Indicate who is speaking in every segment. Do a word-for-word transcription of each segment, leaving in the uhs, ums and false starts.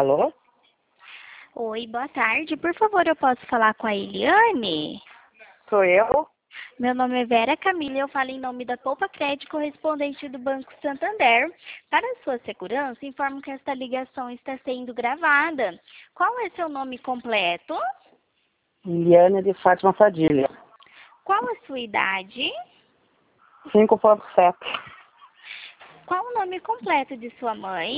Speaker 1: Alô?
Speaker 2: Oi, boa tarde. Por favor, eu posso falar com a Eliane?
Speaker 1: Sou eu?
Speaker 2: Meu nome é Vera Camila e eu falo em nome da Poupa Crédito, correspondente do Banco Santander. Para a sua segurança, informo que esta ligação está sendo gravada. Qual é seu nome completo?
Speaker 1: Liane de Fátima Padilha.
Speaker 2: Qual a sua idade?
Speaker 1: cinco ponto sete.
Speaker 2: Qual o nome completo de sua mãe?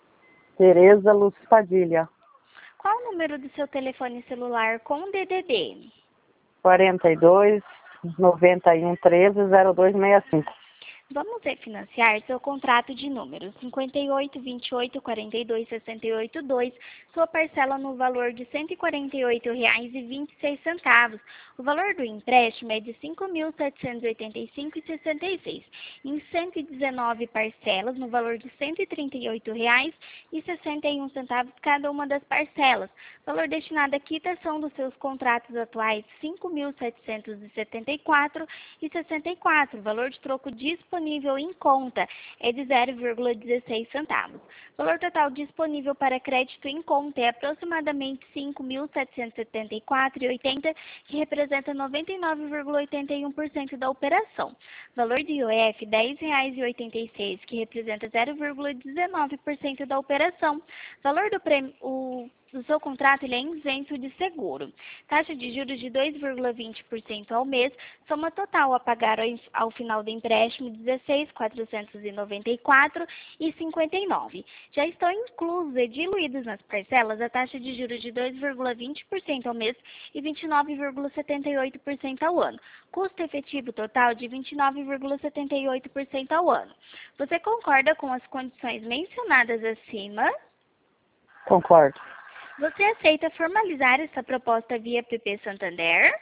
Speaker 1: Tereza Luz Padilha.
Speaker 2: Qual o número do seu telefone celular com D D D?
Speaker 1: quarenta e dois, noventa e um, treze, zero dois sessenta e cinco.
Speaker 2: Vamos refinanciar seu contrato de número cinquenta e oito, vinte e oito, quarenta e dois, sessenta e oito, dois, sua parcela no valor de cento e quarenta e oito reais e vinte e seis centavos. O valor do empréstimo é de cinco mil setecentos e oitenta e cinco reais e sessenta e seis centavos, em cento e dezenove parcelas no valor de cento e trinta e oito reais e sessenta e um centavos cada uma das parcelas. Valor destinado à quitação dos seus contratos atuais, cinco mil setecentos e setenta e quatro reais e sessenta e quatro centavos. Valor de troco disponível disponível em conta é de zero vírgula dezesseis centavos. Valor total disponível para crédito em conta é aproximadamente cinco mil setecentos e setenta e quatro reais e oitenta centavos, que representa noventa e nove vírgula oitenta e um por cento da operação. Valor de I O F, dez reais e oitenta e seis centavos, que representa zero vírgula dezenove por cento da operação. Valor do prêmio, o do seu contrato, ele é isento de seguro. Taxa de juros de dois vírgula vinte por cento ao mês, soma total a pagar ao, ao final do empréstimo dezesseis mil quatrocentos e noventa e quatro reais e cinquenta e nove centavos. Já estão inclusos e diluídos nas parcelas a taxa de juros de dois vírgula vinte por cento ao mês e vinte e nove vírgula setenta e oito por cento ao ano. Custo efetivo total de vinte e nove vírgula setenta e oito por cento ao ano. Você concorda com as condições mencionadas acima?
Speaker 1: Concordo.
Speaker 2: Você aceita formalizar essa proposta via P P Santander?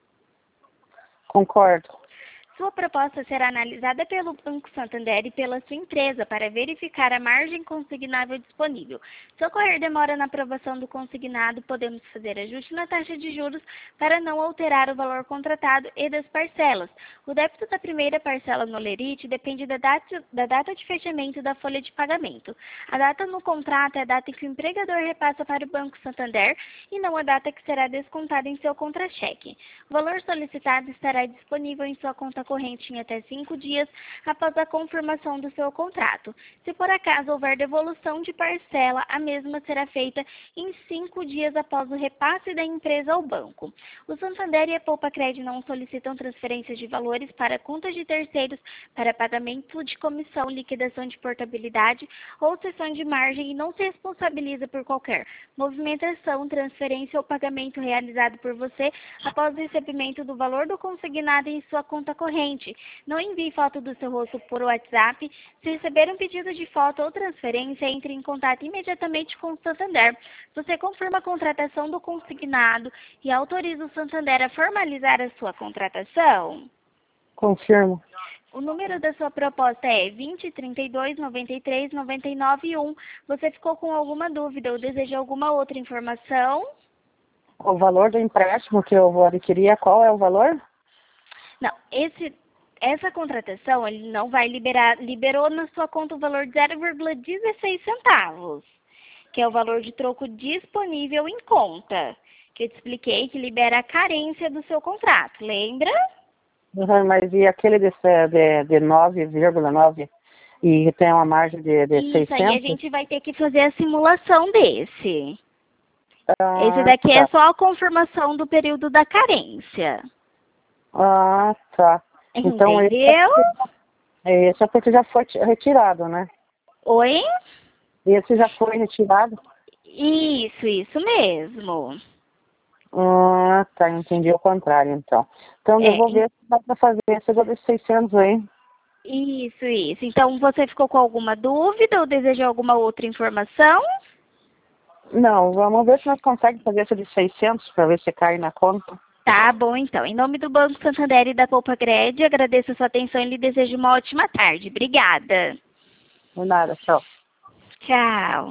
Speaker 1: Concordo.
Speaker 2: Sua proposta será analisada pelo Banco Santander e pela sua empresa para verificar a margem consignável disponível. Se ocorrer demora na aprovação do consignado, podemos fazer ajuste na taxa de juros para não alterar o valor contratado e das parcelas. O débito da primeira parcela no lerite depende da data, da data de fechamento da folha de pagamento. A data no contrato é a data em que o empregador repassa para o Banco Santander e não a data que será descontada em seu contra-cheque. O valor solicitado estará disponível em sua conta corrente em até cinco dias após a confirmação do seu contrato. Se por acaso houver devolução de parcela, a mesma será feita em cinco dias após o repasse da empresa ao banco. O Santander e a Poupa Crédito não solicitam transferências de valores para contas de terceiros para pagamento de comissão, liquidação de portabilidade ou cessão de margem e não se responsabiliza por qualquer movimentação, transferência ou pagamento realizado por você após o recebimento do valor do consignado em sua conta corrente. Não envie foto do seu rosto por WhatsApp. Se receber um pedido de foto ou transferência, entre em contato imediatamente com o Santander. Você confirma a contratação do consignado e autoriza o Santander a formalizar a sua contratação?
Speaker 1: Confirmo.
Speaker 2: O número da sua proposta é vinte, trinta e dois, noventa e três, noventa e nove, um. Você ficou com alguma dúvida ou deseja alguma outra informação?
Speaker 1: O valor do empréstimo que eu vou adquirir, qual é o valor?
Speaker 2: Não, esse, essa contratação, ele não vai liberar, liberou na sua conta o valor de zero vírgula dezesseis centavos, que é o valor de troco disponível em conta, que eu te expliquei que libera a carência do seu contrato, lembra?
Speaker 1: Uhum, mas e aquele de, de, de nove vírgula nove e tem uma margem de, de
Speaker 2: Isso,
Speaker 1: seiscentos?
Speaker 2: aí a gente vai ter que fazer a simulação desse.
Speaker 1: Ah,
Speaker 2: Esse daqui
Speaker 1: tá.
Speaker 2: é só a confirmação do período da carência.
Speaker 1: Ah, tá. Então, esse
Speaker 2: Entendeu?
Speaker 1: é, esse é porque já foi retirado, né?
Speaker 2: Oi?
Speaker 1: Esse já foi retirado?
Speaker 2: Isso, isso mesmo.
Speaker 1: Ah, tá. Entendi o contrário, então. Então,
Speaker 2: É,
Speaker 1: eu vou ver se dá para fazer esse de seiscentos aí.
Speaker 2: isso, isso. Então, você ficou com alguma dúvida ou deseja alguma outra informação?
Speaker 1: Não, vamos ver se nós conseguimos fazer esse de seiscentos para ver se cai na conta.
Speaker 2: Tá bom, então. Em nome do Banco Santander e da Poupa Crédito, agradeço a sua atenção e lhe desejo uma ótima tarde. Obrigada.
Speaker 1: Não nada, tchau.
Speaker 2: Tchau.